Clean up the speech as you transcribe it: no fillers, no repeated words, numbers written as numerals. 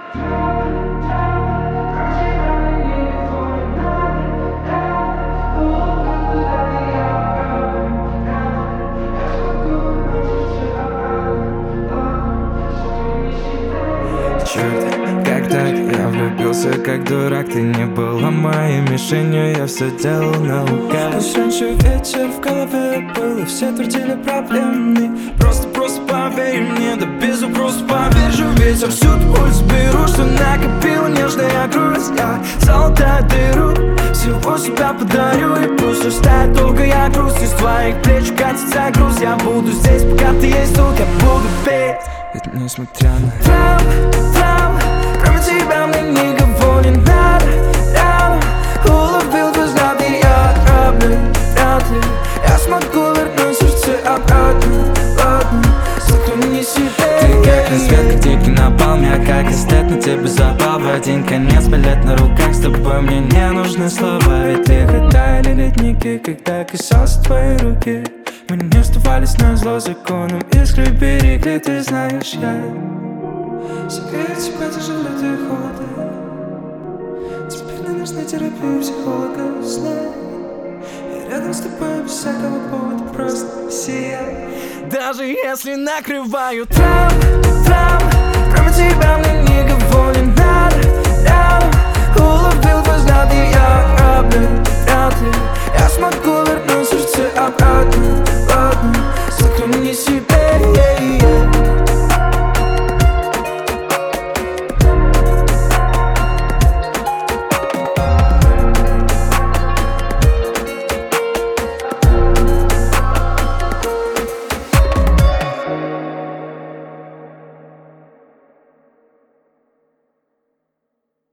Черт, как так? Я влюбился как дурак. Ты не была моей мишенью, я все делал наугад. Пусть раньше вечер в голове был, и все твердили проблемный. Просто поверь мне, да безу, просто поверь же. Ветер всю пульс беру, что накопила нежная грусть. Я золотая дыру, всего себя подарю. И пусть растает долгая грусть, из твоих плеч катится груз. Я буду здесь, пока ты есть тут, я буду петь. Ведь несмотря на там, кроме тебя мне никого не надо. Рядом уловил твой взгляд, и я вряд ли я смогу вернуть сердце обратно. Ладно, заклони себе. Ты как рассвет, как дикий напалм. Я как эстет, на тебе запал в один конец. Билет на руках, с тобой мне не нужны слова. Ведь лихо таяли ледники, когда касался твоей руки. Мы не оставались назло законам, искры берегли, ты знаешь, я согрею тебя, тяжело твои холоды. Теперь не нужна терапия психолога, знай. Я рядом с тобой без всякого повода, просто сияй. Даже если накрываю там, кроме тебя мне никого не надо. Рядом уловил твой взгляд, и я вряд ли я смогу вернуть сердце обратно. Ладно, заклони себе.